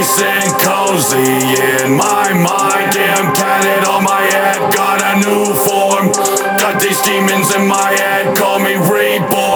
nice and cozy in my mind. Damn tatted on my head, got a new form. Got these demons in my head, call me reborn.